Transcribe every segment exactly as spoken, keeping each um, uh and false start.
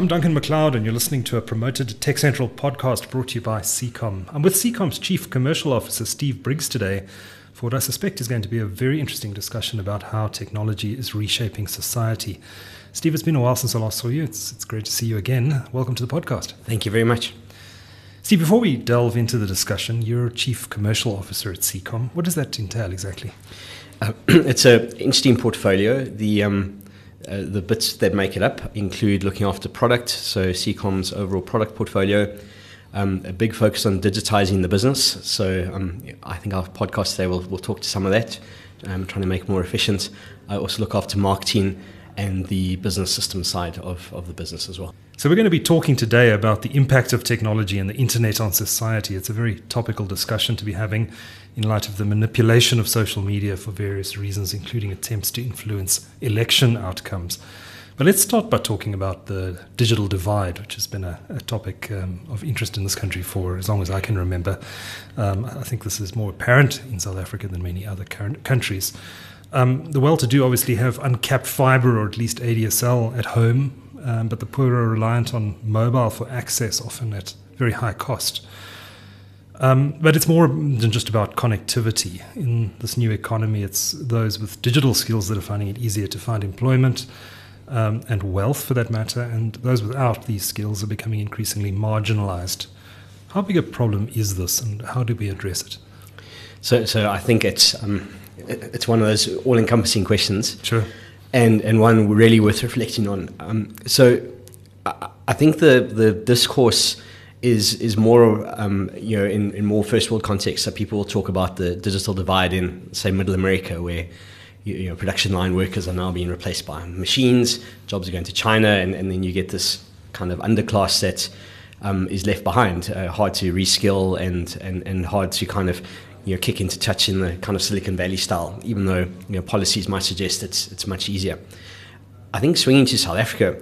I'm Duncan McLeod, and you're listening to a promoted Tech Central podcast brought to you by Seacom. I'm with Seacom's Chief Commercial Officer, Steve Briggs, today for what I suspect is going to be a very interesting discussion about how technology is reshaping society. Steve, it's been a while since I last saw you. It's, it's great to see you again. Welcome to the podcast. Thank you very much. Steve, before we delve into the discussion, you're Chief Commercial Officer at Seacom. What does that entail exactly? Uh, it's an interesting portfolio. The um, uh, the bits that make it up include looking after product, so Seacom's overall product portfolio, um, a big focus on digitizing the business. So um, I think our podcast today will will talk to some of that, um, trying to make it more efficient. I also look after marketing and the business system side of, of the business as well. So we're going to be talking today about the impact of technology and the internet on society. It's a very topical discussion to be having in light of the manipulation of social media for various reasons, including attempts to influence election outcomes. But let's start by talking about the digital divide, which has been a, a topic um, of interest in this country for as long as I can remember. Um, I think this is more apparent in South Africa than many other current countries. Um, the well-to-do obviously have uncapped fibre or at least A D S L at home, um, but the poor are reliant on mobile for access, often at very high cost. Um, but it's more than just about connectivity. In this new economy, it's those with digital skills that are finding it easier to find employment um, and wealth, for that matter, and those without these skills are becoming increasingly marginalized. How big a problem is this, and how do we address it? So, so I think it's um, it's one of those all-encompassing questions, sure, and and one really worth reflecting on. Um, so, I, I think the the discourse is is more um, you know in, in more first world context. So people will talk about the digital divide in, say, Middle America, where you, you know production line workers are now being replaced by machines, jobs are going to China, and, and then you get this kind of underclass that um, is left behind, uh, hard to reskill and, and and hard to kind of you know kick into touch in the kind of Silicon Valley style, even though you know policies might suggest it's it's much easier. I think swinging to South Africa,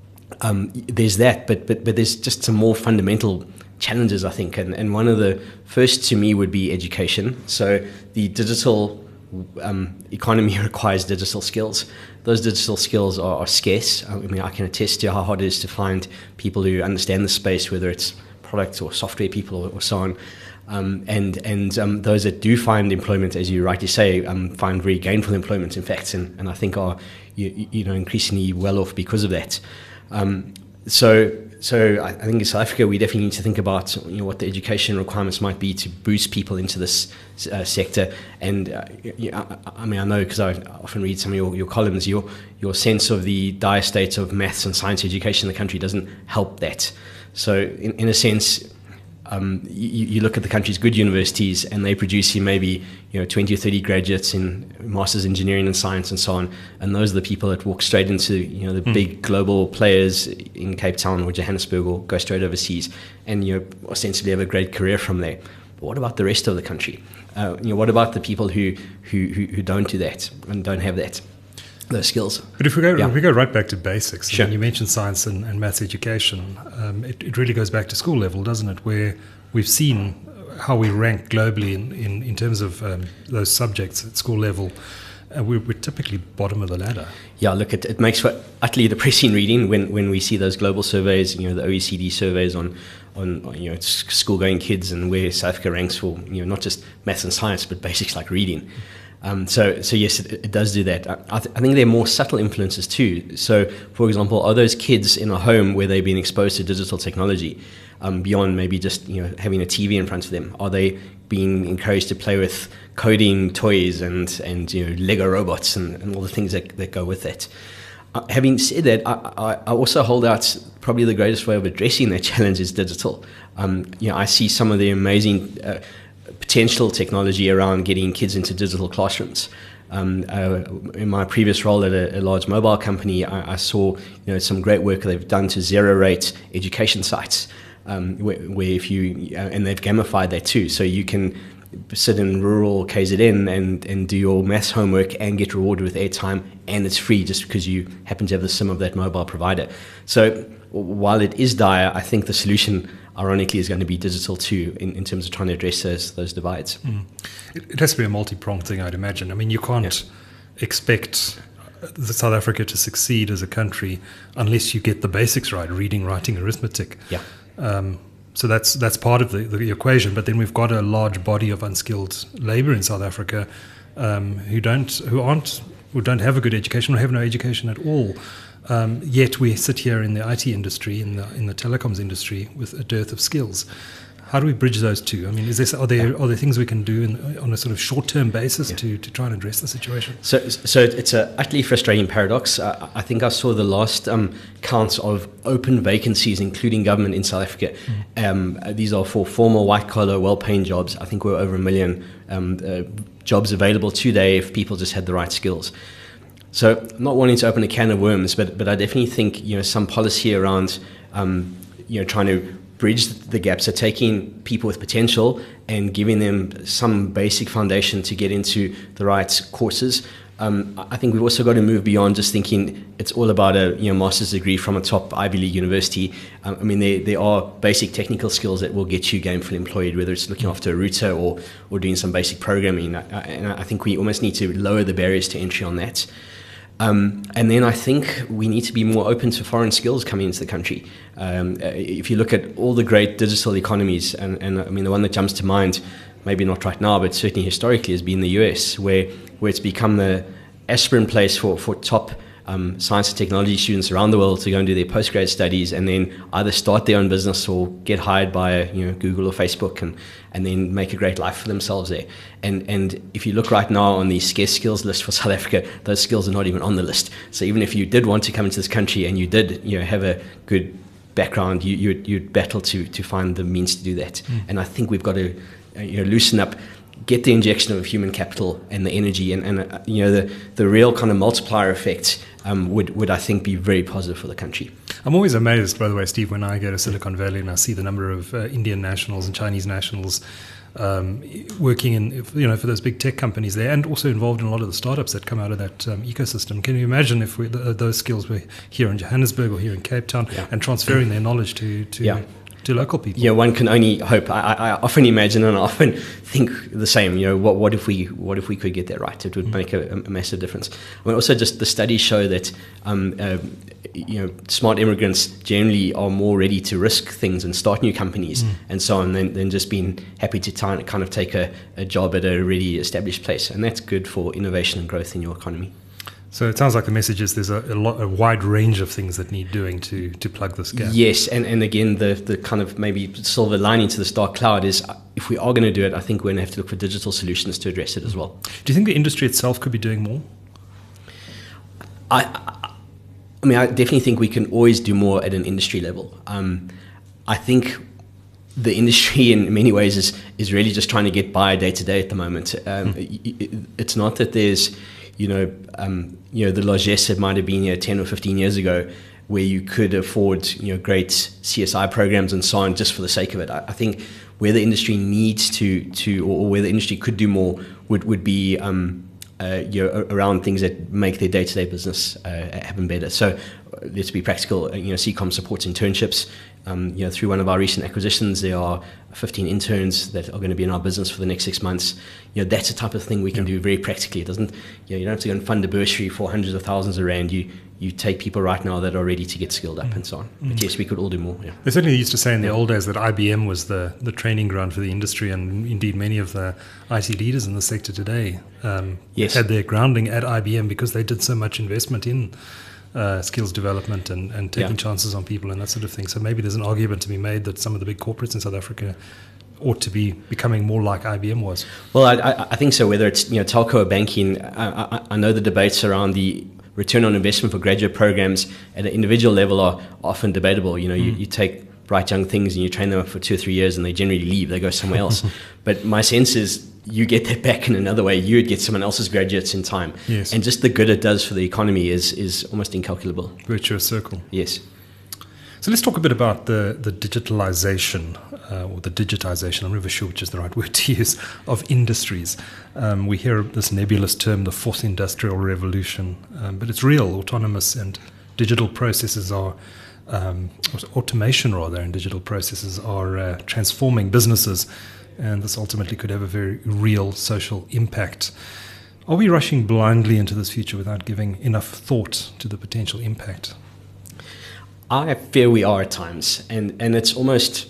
Um, there's that, but but but there's just some more fundamental challenges, I think, and and one of the first to me would be education. So the digital um, economy requires digital skills. Those digital skills are, are scarce. I mean, I can attest to how hard it is to find people who understand the space, whether it's product or software people or, or so on. Um, and and um, those that do find employment, as you rightly say, um, find very gainful employment, in fact, and, and I think are you, you know increasingly well off because of that. Um, so, so I, I think in South Africa we definitely need to think about you know what the education requirements might be to boost people into this uh, sector. And uh, you know, I, I mean, I know because I often read some of your, your columns, your your sense of the dire state of maths and science education in the country doesn't help that. So, in, in a sense, Um, you, you look at the country's good universities, and they produce maybe you know twenty or thirty graduates in masters engineering and science and so on, and those are the people that walk straight into you know the mm. big global players in Cape Town or Johannesburg, or go straight overseas and you know ostensibly have a great career from there. But what about the rest of the country? Uh, you know, what about the people who who who, who don't do that and don't have that? Those skills. But if we go, yeah. if we go right back to basics, sure. and you mentioned science and, and maths education, um, it, it really goes back to school level, doesn't it? Where we've seen how we rank globally in, in, in terms of um, those subjects at school level. Uh, we're, we're typically bottom of the ladder. Yeah, look, it, it makes for utterly depressing reading when, when we see those global surveys, you know, the O E C D surveys on, on, on you know school-going kids, and where South Africa ranks for you know not just maths and science, but basics like reading. Um, so, so yes, it, it does do that. I, th- I think there are more subtle influences too. So, for example, are those kids in a home where they've been exposed to digital technology, um, beyond maybe just you know having a T V in front of them? Are they being encouraged to play with coding toys and and you know Lego robots and, and all the things that, that go with that? Uh, having said that, I, I, I also hold out probably the greatest way of addressing that challenge is digital. Um, you know, I see some of the amazing Uh, potential technology around getting kids into digital classrooms. Um, uh, in my previous role at a, a large mobile company, I, I saw you know some great work they've done to zero rate education sites, um, where, where if you uh, and they've gamified that too, so you can sit in rural K Z N and, and do your maths homework and get rewarded with airtime, and it's free just because you happen to have the SIM of that mobile provider. So while it is dire, I think the solution ironically is going to be digital too, in, in terms of trying to address those, those divides. Mm. It, it has to be a multi-pronged thing, I'd imagine. I mean, you can't yeah. expect the South Africa to succeed as a country unless you get the basics right: reading, writing, arithmetic. Yeah. Um, so that's that's part of the, the equation. But then we've got a large body of unskilled labour in South Africa um, who don't who aren't who don't have a good education or have no education at all. Um, yet we sit here in the I T industry, in the in the telecoms industry, with a dearth of skills. How do we bridge those two? I mean, is there are there are there things we can do in, on a sort of short term basis yeah. to, to try and address the situation? So, so it's a utterly frustrating paradox. Uh, I think I saw the last um, counts of open vacancies, including government, in South Africa. Mm. Um, uh, these are for formal white collar, well paying jobs. I think we're over a million um, uh, jobs available today if people just had the right skills. So, I'm not wanting to open a can of worms, but but I definitely think you know some policy around um, you know trying to bridge the gaps, so taking people with potential and giving them some basic foundation to get into the right courses. Um, I think we've also got to move beyond just thinking it's all about a you know master's degree from a top Ivy League university. Um, I mean, there there are basic technical skills that will get you gainfully employed, whether it's looking after a router or or doing some basic programming. And I think we almost need to lower the barriers to entry on that. Um, and then I think we need to be more open to foreign skills coming into the country. Um, if you look at all the great digital economies, and, and I mean the one that jumps to mind, maybe not right now, but certainly historically, has been the U S, where where it's become the aspirin place for, for top um, science and technology students around the world to go and do their postgrad studies, and then either start their own business or get hired by you know Google or Facebook, and and then make a great life for themselves there. And and if you look right now on the scarce skills list for South Africa, those skills are not even on the list. So even if you did want to come into this country and you did you know have a good background, you you'd, you'd battle to to find the means to do that. Mm. And I think we've got to uh, you know loosen up, get the injection of human capital and the energy, and, and uh, you know the the real kind of multiplier effect um, would would I think be very positive for the country. I'm always amazed, by the way, Steve, when I go to Silicon Valley and I see the number of uh, Indian nationals and Chinese nationals um, working in you know for those big tech companies there, and also involved in a lot of the startups that come out of that um, ecosystem. Can you imagine if we, th- those skills were here in Johannesburg or here in Cape Town, yeah. and transferring their knowledge to to yeah. to local people? Yeah, one can only hope. I, I often imagine and I often think the same. You know, what what if we what if we could get that right? It would mm-hmm. make a, a massive difference. I mean, also, just the studies show that um, uh, you know smart immigrants generally are more ready to risk things and start new companies mm. and so on, than, than just being happy to t- kind of take a, a job at a already established place, and that's good for innovation and growth in your economy. So it sounds like the message is there's a, a, lot, a wide range of things that need doing to to plug this gap. Yes, and, and again, the the kind of maybe silver lining to this dark cloud is if we are going to do it, I think we're going to have to look for digital solutions to address it as well. Do you think the industry itself could be doing more? I, I, I mean, I definitely think we can always do more at an industry level. Um, I think the industry in many ways is is really just trying to get by day to day at the moment. Um, mm. it, it, it's not that there's you know, um, you know, the largesse that might have been here ten or fifteen years ago, where you could afford, you know, great C S I programs and so on just for the sake of it. I, I think where the industry needs to, to or where the industry could do more would, would be, um, uh, you know, around things that make their day-to-day business uh, happen better. So let's be practical, you know, C COM supports internships. Um, you know, through one of our recent acquisitions, there are fifteen interns that are going to be in our business for the next six months. You know, that's the type of thing we can yeah. do very practically. It doesn't, you know, you don't have to go and fund a bursary for hundreds of thousands of rand. You you take people right now that are ready to get skilled up mm. and so on. Mm. But yes, we could all do more. Yeah. They certainly used to say in the old days that I B M was the, the training ground for the industry, and indeed many of the I T leaders in the sector today um, yes. had their grounding at I B M because they did so much investment in Uh, skills development and, and taking yeah. chances on people and that sort of thing. So maybe there's an argument to be made that some of the big corporates in South Africa ought to be becoming more like I B M was. Well, I, I, I think so. Whether it's you know telco or banking, I, I, I know the debates around the return on investment for graduate programs at an individual level are often debatable. You know, mm. you, you take bright young things and you train them up for two or three years and they generally leave. They go somewhere else. But my sense is you get that back in another way. You would get someone else's graduates in time. Yes. And just the good it does for the economy is is almost incalculable. Virtuous circle. Yes. So let's talk a bit about the, the digitalization uh, or the digitization, I'm never sure which is the right word to use, of industries. Um, we hear this nebulous term, the fourth industrial revolution, um, but it's real. Autonomous and digital processes are Um, automation rather and digital processes are uh, transforming businesses, and this ultimately could have a very real social impact. Are we rushing blindly into this future without giving enough thought to the potential impact? I fear we are at times, and, and it's almost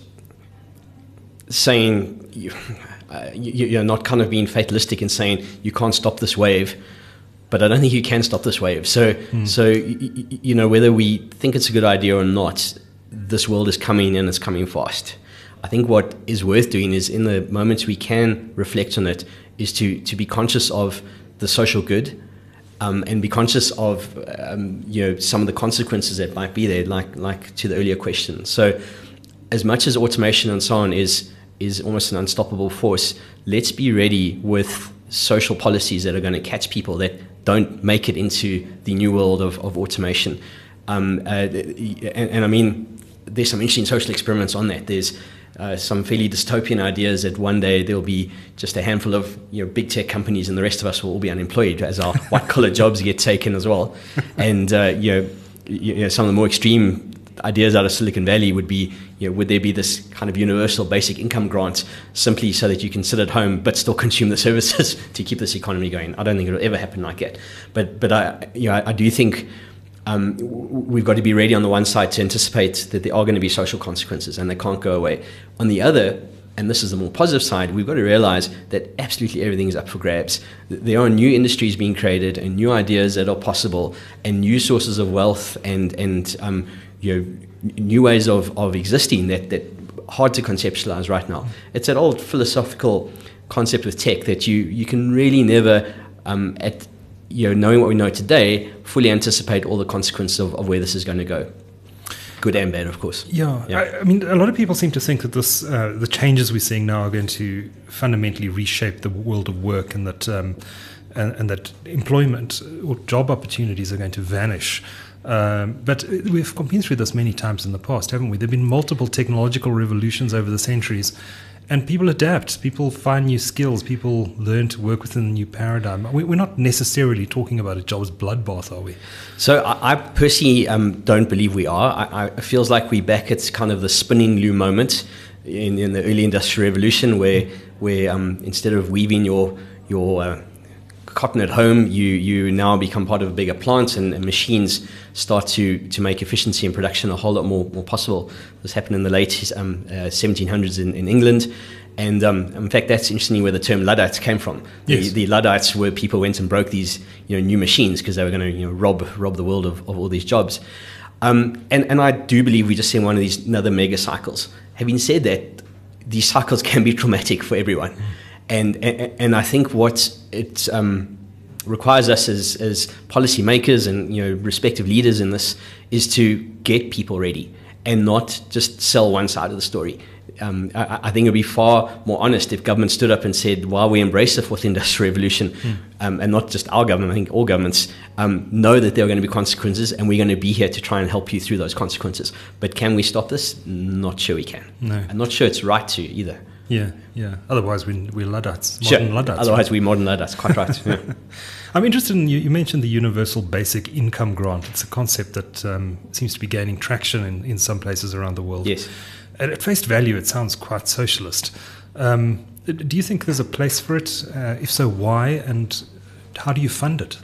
saying, you, uh, you, you're not kind of being fatalistic and saying you can't stop this wave, but I don't think you can stop this wave. So, mm. so you, you know, whether we think it's a good idea or not, this world is coming and it's coming fast. I think what is worth doing is, in the moments we can reflect on it, is to, to be conscious of the social good, um, and be conscious of um, you know, some of the consequences that might be there, like like to the earlier question. So, as much as automation and so on is is almost an unstoppable force, let's be ready with social policies that are going to catch people that don't make it into the new world of, of automation. Um, uh, and, and I mean, there's some interesting social experiments on that. There's uh, some fairly dystopian ideas that one day there'll be just a handful of you know big tech companies and the rest of us will all be unemployed as our white collar jobs get taken as well. And uh, you know, you know, some of the more extreme ideas out of Silicon Valley would be, you know, would there be this kind of universal basic income grant simply so that you can sit at home but still consume the services to keep this economy going? I don't think it'll ever happen like that. But but I you know I, I do think um, we've got to be ready on the one side to anticipate that there are going to be social consequences and they can't go away. On the other, and this is the more positive side, we've got to realize that absolutely everything is up for grabs. There are new industries being created and new ideas that are possible and new sources of wealth and and um, you know, new ways of, of existing that that hard to conceptualize right now. It's that old philosophical concept with tech that you you can really never um, at you know knowing what we know today fully anticipate all the consequences of, of where this is going to go. Good and bad, of course. Yeah, yeah. I, I mean, a lot of people seem to think that this uh, the changes we're seeing now are going to fundamentally reshape the world of work, and that um, and, and that employment or job opportunities are going to vanish. Um, but we've been through this many times in the past, haven't we? There have been multiple technological revolutions over the centuries, and people adapt. People find new skills. People learn to work within a new paradigm. We're not necessarily talking about a jobs bloodbath, are we? So I, I personally um, don't believe we are. I, I, it feels like we're back at kind of the spinning loom moment in, in the early industrial revolution, where where um, instead of weaving your your uh, cotton at home, you you now become part of a bigger plant, and, and machines start to to make efficiency and production a whole lot more more possible. This happened in the late um, uh, seventeen hundreds in, in England, and um, in fact that's interestingly where the term Luddites came from. Yes. The, the Luddites were people who went and broke these you know new machines because they were going to you know rob rob the world of, of all these jobs. Um, and and I do believe we're just seeing one of these another mega cycles. Having said that, these cycles can be traumatic for everyone. Mm. And, and and I think what it um, requires us as as policymakers and you know respective leaders in this is to get people ready and not just sell one side of the story. Um, I, I think it would be far more honest if government stood up and said, while we embrace the fourth industrial revolution, mm. um, and not just our government, I think all governments um, know that there are going to be consequences, and we're going to be here to try and help you through those consequences. But can we stop this? Not sure we can. No. I'm not sure it's right to either. Yeah, yeah. Otherwise, we, we're Luddites, sure. modern Luddites. Otherwise, right? we're modern Luddites, quite right. Yeah. I'm interested in, you, you mentioned the universal basic income grant. It's a concept that um, seems to be gaining traction in, in some places around the world. Yes. At, at face value, it sounds quite socialist. Um, do you think there's a place for it? Uh, if so, why? And how do you fund it?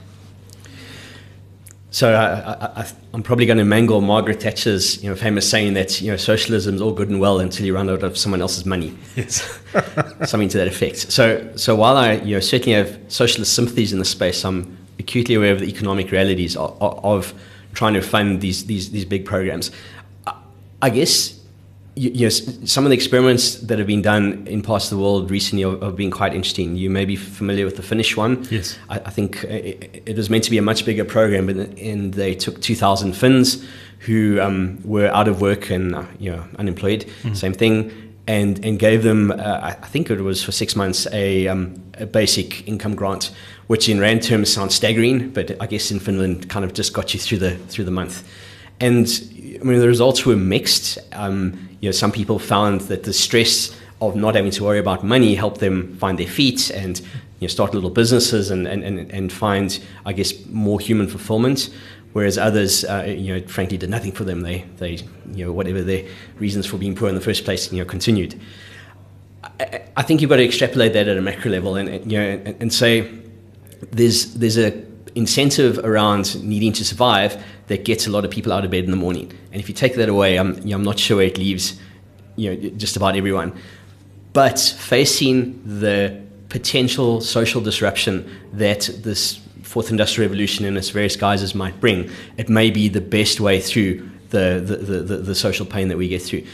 So I, I, I'm probably going to mangle Margaret Thatcher's, you know, famous saying that you know socialism is all good and well until you run out of someone else's money. Yes, something to that effect. So, so while I, you know, certainly have socialist sympathies in this space, I'm acutely aware of the economic realities of, of trying to fund these these these big programs. I, I guess. You know, some of the experiments that have been done in parts of the world recently have, have been quite interesting. You may be familiar with the Finnish one. Yes. I, I think it, it was meant to be a much bigger program, but and they took two thousand Finns who um, were out of work and uh, you know unemployed. Mm. Same thing, and and gave them uh, I think it was for six months a, um, a basic income grant, which in rand terms sounds staggering, but I guess in Finland kind of just got you through the through the month. And I mean, the results were mixed. Um, you know, some people found that the stress of not having to worry about money helped them find their feet and you know, start little businesses and, and, and, and find, I guess, more human fulfillment. Whereas others, uh, you know, frankly, did nothing for them. They, they, you know, whatever their reasons for being poor in the first place, you know, continued. I, I think you've got to extrapolate that at a macro level and, you know, and, and say, there's there's a incentive around needing to survive that gets a lot of people out of bed in the morning. And if you take that away, I'm you know, I'm not sure where it leaves, you know, just about everyone. But facing the potential social disruption that this fourth industrial revolution in its various guises might bring, it may be the best way through the the, the, the, the social pain that we get through.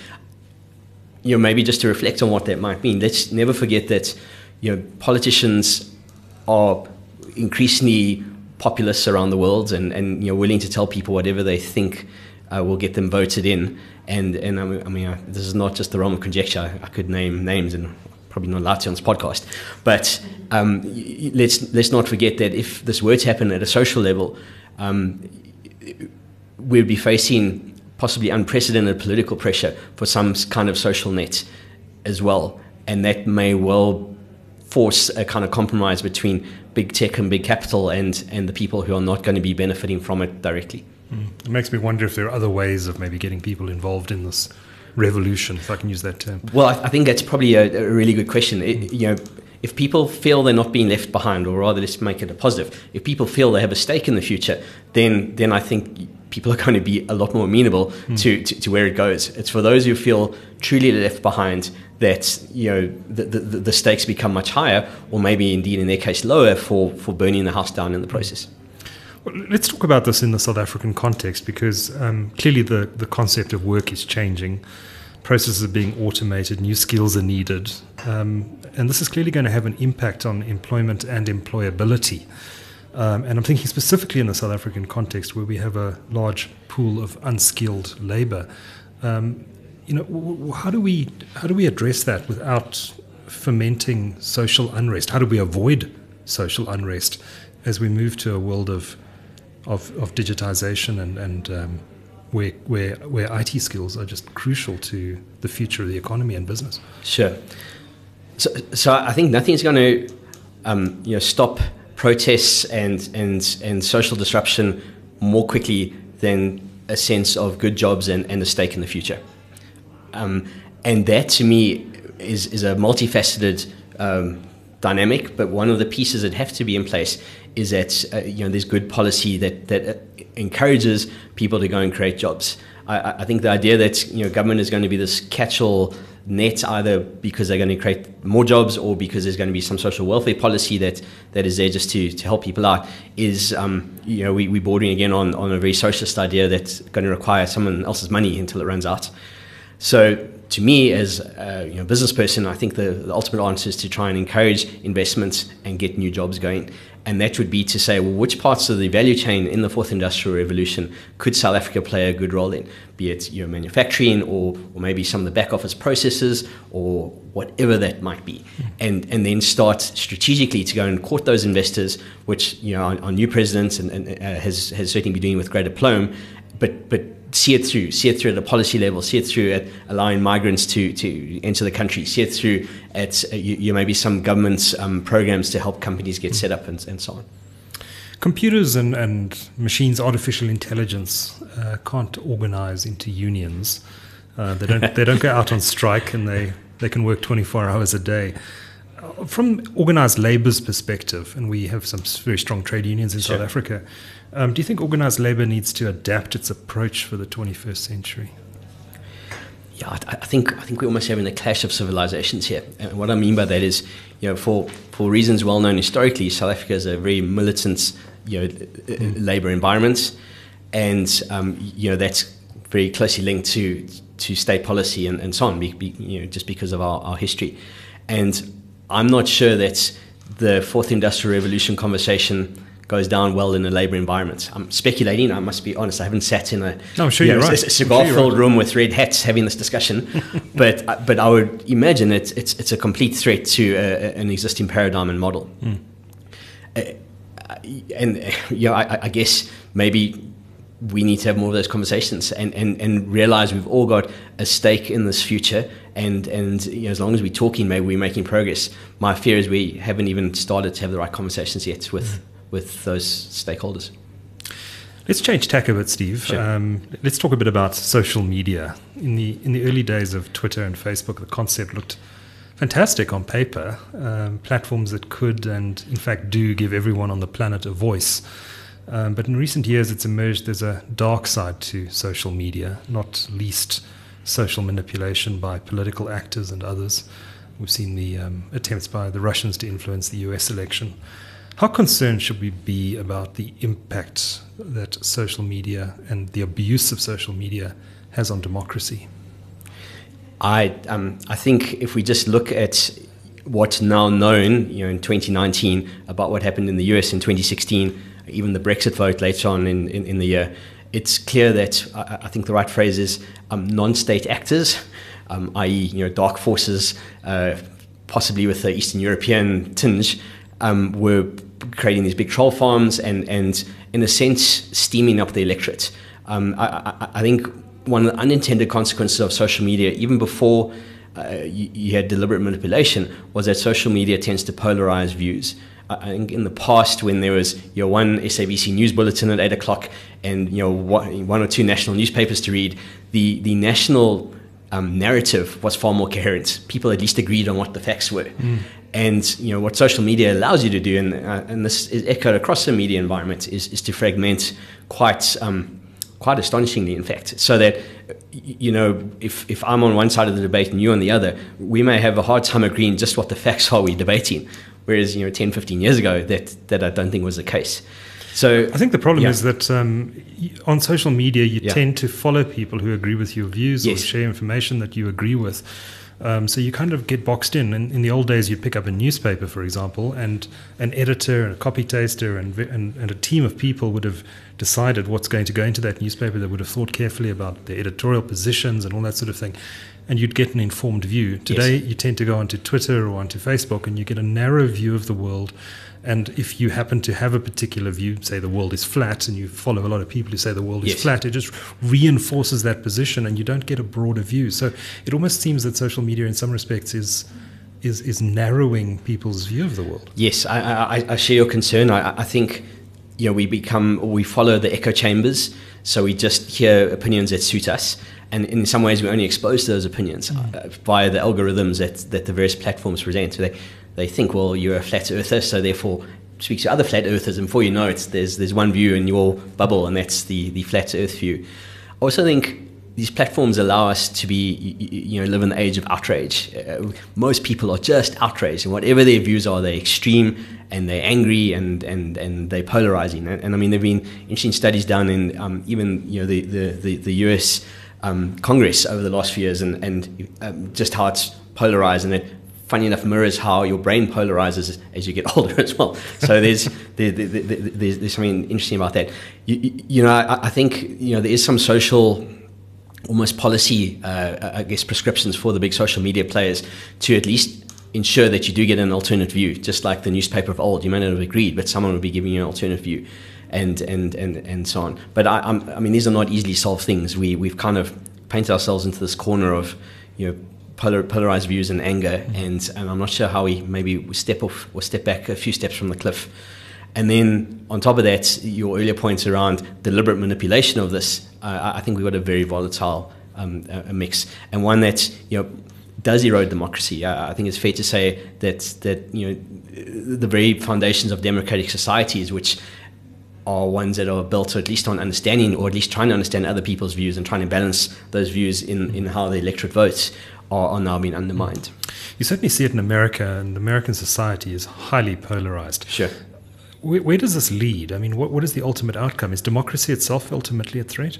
You know, maybe just to reflect on what that might mean, let's never forget that, you know, politicians are increasingly populist around the world and, and you know, willing to tell people whatever they think uh, will get them voted in. And, and I mean, I mean uh, this is not just the realm of conjecture. I, I could name names and probably not allowed to on this podcast. But um, let's, let's not forget that if this were to happen at a social level, um, we'd be facing possibly unprecedented political pressure for some kind of social net as well. And that may well force a kind of compromise between big tech and big capital and, and the people who are not going to be benefiting from it directly. Mm. It makes me wonder if there are other ways of maybe getting people involved in this revolution, if I can use that term. Well, I, I think that's probably a, a really good question. It, you know, if people feel they're not being left behind, or rather, let's make it a positive, if people feel they have a stake in the future, then then I think people are going to be a lot more amenable mm. to, to, to where it goes. It's for those who feel truly left behind that, you know, the, the, the stakes become much higher, or maybe indeed in their case lower, for, for burning the house down in the process. Well, let's talk about this in the South African context, because um, clearly the, the concept of work is changing. Processes are being automated, new skills are needed, um, and this is clearly going to have an impact on employment and employability. Um, and I'm thinking specifically in the South African context, where we have a large pool of unskilled labor. Um, you know, w- w- how do we how do we address that without fomenting social unrest? How do we avoid social unrest as we move to a world of of, of digitization and and um, where where where I T skills are just crucial to the future of the economy and business? Sure. So, so I think nothing's going to um, you know stop protests and, and, and social disruption more quickly than a sense of good jobs and, and a stake in the future. Um, and that, to me, is, is a multifaceted um, dynamic, but one of the pieces that have to be in place is that uh, you know there's good policy that, that uh, encourages people to go and create jobs. I, I think the idea that you know government is going to be this catch-all net, either because they're going to create more jobs or because there's going to be some social welfare policy that, that is there just to, to help people out, is um, you know we, we're bordering again on, on a very socialist idea that's going to require someone else's money until it runs out. So to me, as a you know, business person, I think the, the ultimate answer is to try and encourage investments and get new jobs going. And that would be to say, well, which parts of the value chain in the fourth industrial revolution could South Africa play a good role in? Be it you know, manufacturing or, or maybe some of the back office processes or whatever that might be. Mm. And and then start strategically to go and court those investors, which you know our, our new president and, and, uh, has, has certainly been doing with great aplomb, but but see it through, see it through at a policy level, see it through at allowing migrants to, to enter the country, see it through at uh, you, you maybe some government um, programs to help companies get set up and, and so on. Computers and, and machines, artificial intelligence uh, can't organize into unions. Uh, they don't they don't go out on strike, and they, they can work twenty-four hours a day. From organized labor's perspective, and we have some very strong trade unions in sure. South Africa, um, do you think organized labor needs to adapt its approach for the twenty-first century? Yeah, I, I think I think we're almost having a clash of civilizations here. And what I mean by that is, you know, for, for reasons well known historically, South Africa is a very militant, you know, mm. labor environment, and um, you know that's very closely linked to to state policy and, and so on. Be, be, you know, just because of our, our history, and I'm not sure that the fourth industrial revolution conversation goes down well in a labor environment. I'm speculating, I must be honest. I haven't sat in a, no, I'm sure you know, you're right. a cigar-filled sure right. room with red hats having this discussion, but but I would imagine it's it's, it's a complete threat to uh, an existing paradigm and model. Mm. Uh, and you know, I, I guess maybe we need to have more of those conversations and, and, and realize we've all got a stake in this future. And, and you know, as long as we're talking, maybe we're making progress. My fear is we haven't even started to have the right conversations yet with, mm. with those stakeholders. Let's change tack a bit, Steve. Sure. Um, let's talk a bit about social media. In the in the early days of Twitter and Facebook, the concept looked fantastic on paper, um, platforms that could and in fact do give everyone on the planet a voice. Um, but in recent years, it's emerged there's a dark side to social media, not least social manipulation by political actors and others. We've seen the um, attempts by the Russians to influence the U S election. How concerned should we be about the impact that social media and the abuse of social media has on democracy? I um, I think if we just look at what's now known, you know, in twenty nineteen about what happened in the U S in twenty sixteen, even the Brexit vote later on in, in, in the year, it's clear that I, I think the right phrase is um, non-state actors, um, that is, you know, dark forces, uh, possibly with the Eastern European tinge, um, were creating these big troll farms and, and in a sense, steaming up the electorate. Um, I, I, I think one of the unintended consequences of social media, even before uh, you, you had deliberate manipulation, was that social media tends to polarize views. I think in the past, when there was you know, one S A B C news bulletin at eight o'clock and you know one, one or two national newspapers to read, the the national um, narrative was far more coherent. People at least agreed on what the facts were. Mm. And you know what social media allows you to do, and uh, and this is echoed across the media environment, is is to fragment quite um, quite astonishingly, in fact, so that you know if if I'm on one side of the debate and you on the other, we may have a hard time agreeing just what the facts are we're debating. Whereas, you know, ten, fifteen years ago, that, that I don't think was the case. So I think the problem yeah. is that um, on social media, you yeah. tend to follow people who agree with your views yes. or share information that you agree with. Um, so you kind of get boxed in. And in the old days, you'd pick up a newspaper, for example, and an editor and a copy taster and, and, and a team of people would have decided what's going to go into that newspaper. They would have thought carefully about the editorial positions and all that sort of thing. And you'd get an informed view. Today, yes. you tend to go onto Twitter or onto Facebook and you get a narrow view of the world. And if you happen to have a particular view, say the world is flat, and you follow a lot of people who say the world is yes. flat, it just reinforces that position and you don't get a broader view. So it almost seems that social media in some respects is is, is narrowing people's view of the world. Yes, I, I, I share your concern. I, I think you know we become, we follow the echo chambers, so we just hear opinions that suit us. And in some ways, we're only exposed to those opinions mm. uh, via the algorithms that, that the various platforms present. So they, they think, well, you're a flat earther, so therefore speak to other flat earthers. And before you know it, there's there's one view in your bubble, and that's the, the flat earth view. I also think these platforms allow us to be, you know, live in the age of outrage. Uh, most people are just outraged, and whatever their views are, they're extreme and they're angry and and, and they're polarizing. And, and I mean, there've been interesting studies done in um, even you know the the, the, the U S Um, Congress over the last few years, and, and um, just how it's polarized, and it, funny enough, mirrors how your brain polarizes as, as you get older as well. So there's there, there, there, there's, there's something interesting about that. You, you know, I, I think you know there is some social, almost policy, uh, I guess, prescriptions for the big social media players to at least ensure that you do get an alternate view, just like the newspaper of old. You may not have agreed, but someone would be giving you an alternate view. And, and, and, and so on. But I, I'm, I mean, these are not easily solved things. We, we've kind of painted ourselves into this corner of, you know, polar, polarized views and anger. Mm-hmm. And, and I'm not sure how we maybe step off or step back a few steps from the cliff. And then on top of that, your earlier points around deliberate manipulation of this, uh, I think we've got a very volatile um, a mix, and one that, you know, does erode democracy. Uh, I think it's fair to say that, that, you know, the very foundations of democratic societies, which are ones that are built at least on understanding, or at least trying to understand other people's views and trying to balance those views in, in how the electorate votes, are, are now being undermined. You certainly see it in America, and American society is highly polarized. Sure. Where, where does this lead? I mean, what, what is the ultimate outcome? Is democracy itself ultimately a threat?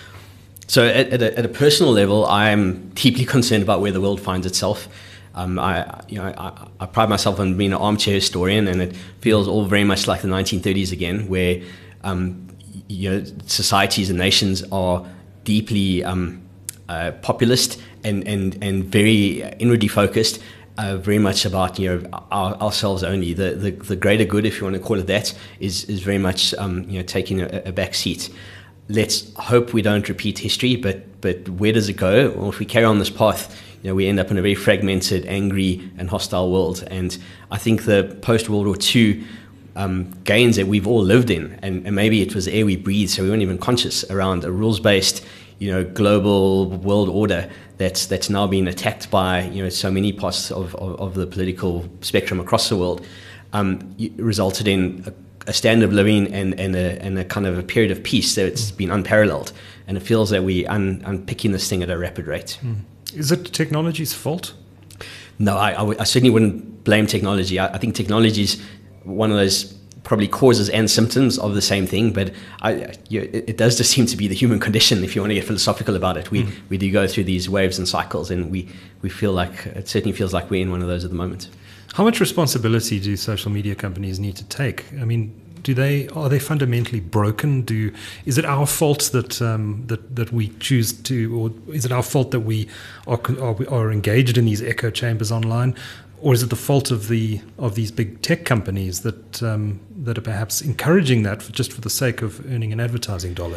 So at, at, a, at a personal level, I'm deeply concerned about where the world finds itself. Um, I, you know, I, I pride myself on being an armchair historian, and it feels all very much like the nineteen thirties again, where um, you know, societies and nations are deeply um, uh, populist and, and, and very inwardly focused, uh, very much about, you know, our, ourselves only. The, the the greater good, if you want to call it that, is is very much um, you know, taking a, a back seat. Let's hope we don't repeat history, but but where does it go? Well, if we carry on this path, you know, we end up in a very fragmented, angry, and hostile world. And I think the post-World War Two um, gains that we've all lived in, and, and maybe it was the air we breathed, so we weren't even conscious, around a rules-based, you know, global world order that's that's now being attacked by, you know, so many parts of, of, of the political spectrum across the world, um, resulted in a, a standard of living and, and, a, and a kind of a period of peace that's been unparalleled. And it feels that we're un, unpicking this thing at a rapid rate. Mm. Is it technology's fault? No, I, I, w- I certainly wouldn't blame technology. I, I think technology is one of those probably causes and symptoms of the same thing, but I, you know, it, it does just seem to be the human condition. If you want to get philosophical about it, we, mm. we do go through these waves and cycles, and we, we feel like, it certainly feels like we're in one of those at the moment. How much responsibility do social media companies need to take? I mean, do they are they fundamentally broken? Do is it our fault that um, that that we choose to, or is it our fault that we are are, are engaged in these echo chambers online? Or is it the fault of the of these big tech companies that um, that are perhaps encouraging that for, just for the sake of earning an advertising dollar?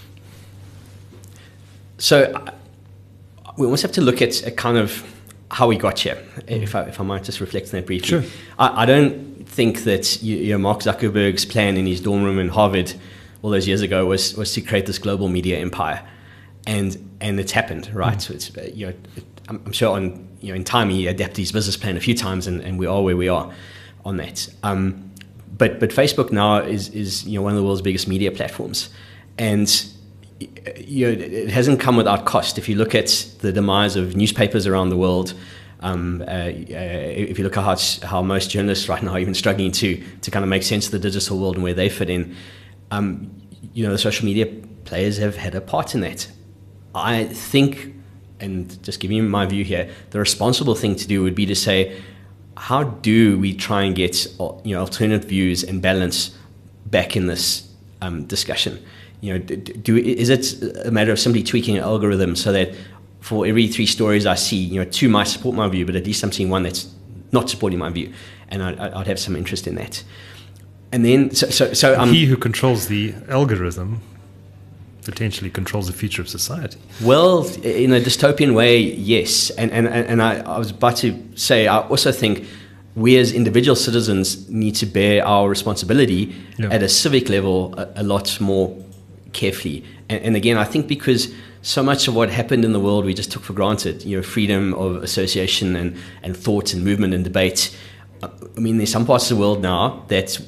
So uh, we almost have to look at a kind of how we got here. If I, if I might just reflect on that briefly. Sure. I, I don't think that you, you know, Mark Zuckerberg's plan in his dorm room in Harvard all those years ago was was to create this global media empire, and and it's happened, right? Mm. So it's uh, you know. It, I'm sure on, you know, in time he adapted his business plan a few times, and, and we are where we are on that. Um, but but Facebook now is is you know one of the world's biggest media platforms, and you know it hasn't come without cost. If you look at the demise of newspapers around the world, um, uh, uh, if you look at how how most journalists right now are even struggling to to kind of make sense of the digital world and where they fit in, um, you know the social media players have had a part in that. I think. And just giving you my view here, the responsible thing to do would be to say, how do we try and get you know alternate views and balance back in this um, discussion? You know, do, do is it a matter of simply tweaking an algorithm so that for every three stories I see, you know, two might support my view, but at least I'm seeing one that's not supporting my view, and I'd, I'd have some interest in that. And then, so so, so um, he who controls the algorithm potentially controls the future of society. Well, in a dystopian way, yes. And and, and I, I was about to say, I also think we as individual citizens need to bear our responsibility yeah. at a civic level a, a lot more carefully. And, and again, I think because so much of what happened in the world we just took for granted, you know, freedom of association and, and thought and movement and debate. I mean, there's some parts of the world now that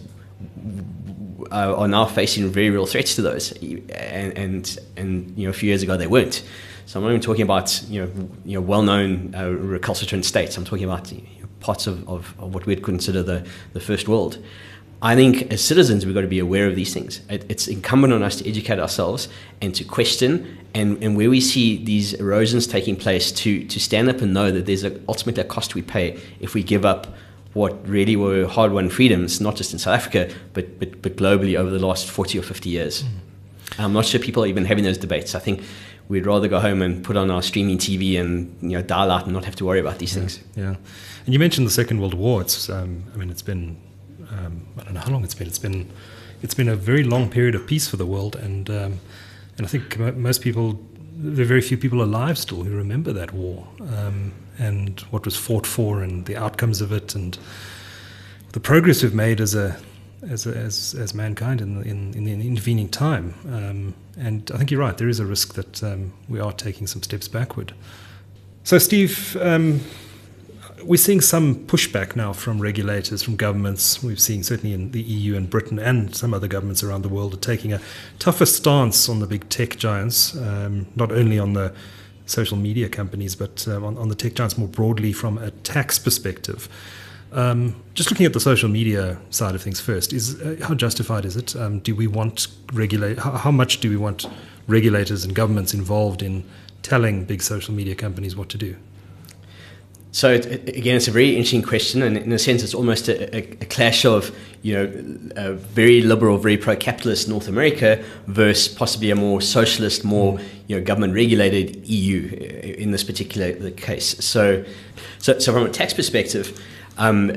Uh, are now facing very real threats to those, and and and you know a few years ago they weren't. So I'm not even talking about you know you know well-known uh, recalcitrant states. I'm talking about you know, parts of, of, of what we'd consider the the first world. I think as citizens we've got to be aware of these things. It, it's incumbent on us to educate ourselves and to question, and, and where we see these erosions taking place, to to stand up and know that there's a, ultimately a cost we pay if we give up what really were hard-won freedoms, not just in South Africa, but, but but globally over the last forty or fifty years. Mm. I'm not sure people are even having those debates. I think we'd rather go home and put on our streaming T V and you know dial out and not have to worry about these yeah, things. Yeah, and you mentioned the Second World War. It's um, I mean, it's been um, I don't know how long it's been. It's been it's been a very long period of peace for the world, and um, and I think most people, there are very few people alive still who remember that war. Um, and what was fought for and the outcomes of it and the progress we've made as a as a, as, as mankind in the, in, in the intervening time. Um, and I think you're right, there is a risk that um, we are taking some steps backward. So Steve, um, we're seeing some pushback now from regulators, from governments. We've seen certainly in the E U and Britain and some other governments around the world are taking a tougher stance on the big tech giants, um, not only on the social media companies, but um, on, on the tech giants more broadly from a tax perspective. Um, just looking at the social media side of things first, is uh, how justified is it? Um, do we want regulate? How, how much do we want regulators and governments involved in telling big social media companies what to do? So it, again, it's a very interesting question, and in a sense, it's almost a, a, a clash of you know a very liberal, very pro-capitalist North America versus possibly a more socialist, more you know government-regulated E U in this particular case. So, so, so from a tax perspective, um, uh,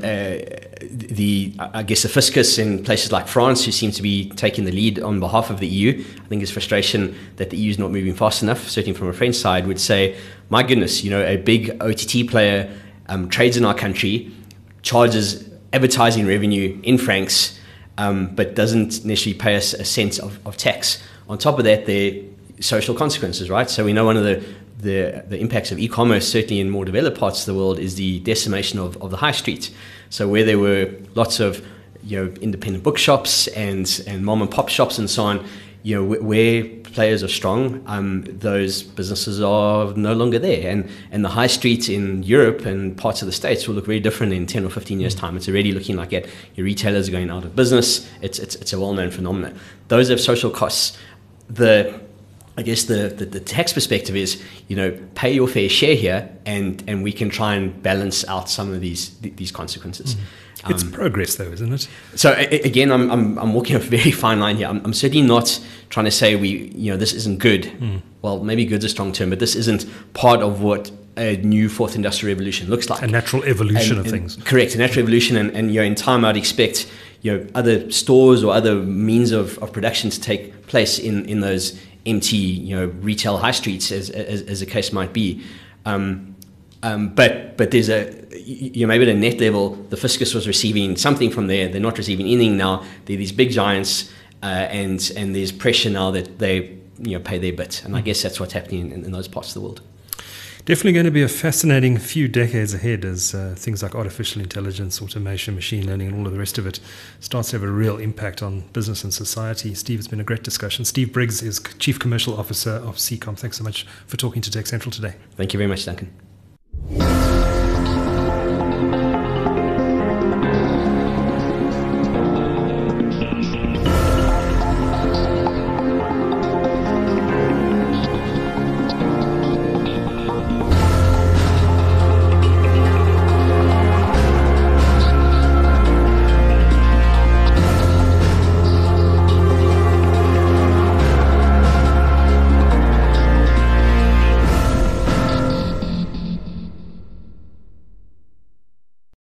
the I guess the fiscus in places like France, who seem to be taking the lead on behalf of the E U, I think his frustration that the E U is not moving fast enough, certainly from a French side, would say, my goodness, you know, a big O T T player um, trades in our country, charges advertising revenue in francs, um, but doesn't necessarily pay us a cent of, of tax. On top of that, they social consequences, right? So we know one of the the, the impacts of e-commerce, certainly in more developed parts of the world, is the decimation of, of the high street. So where there were lots of, you know, independent bookshops and and mom and pop shops and so on, you know, wh- where players are strong, um, those businesses are no longer there. And and the high street in Europe and parts of the States will look very different in ten or fifteen years' time. It's already looking like it. Your retailers are going out of business. It's it's, it's a well-known phenomenon. Those have social costs. The I guess the, the, the tax perspective is, you know, pay your fair share here, and, and we can try and balance out some of these these consequences. Mm. It's um, progress, though, isn't it? So a, again, I'm I'm I'm walking a very fine line here. I'm, I'm certainly not trying to say we, you know, this isn't good. Mm. Well, maybe good's a strong term, but this isn't part of what a new fourth industrial revolution looks like. A natural evolution and, of and, things. Correct, a natural evolution, and, and you know, in time, I'd expect, you know, other stores or other means of, of production to take place in, in those empty, you know, retail high streets, as as, as the case might be. Um, um, but but there's a, you know, maybe at a net level, the fiscus was receiving something from there. They're not receiving anything now. They're these big giants, uh, and and there's pressure now that they, you know, pay their bit. And I guess that's what's happening in, in those parts of the world. Definitely going to be a fascinating few decades ahead as uh, things like artificial intelligence, automation, machine learning, and all of the rest of it starts to have a real impact on business and society. Steve, it's been a great discussion. Steve Briggs is Chief Commercial Officer of C COM. Thanks so much for talking to Tech Central today. Thank you very much, Duncan.